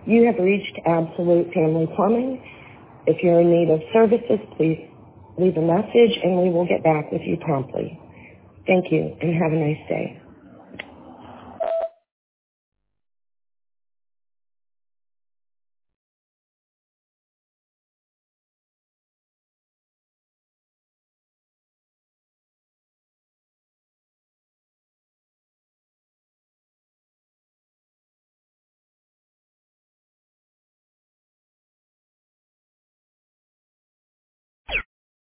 You have reached Absolute Family Plumbing. If you're in need of services, please leave a message and we will get back with you promptly. Thank you and have a nice day.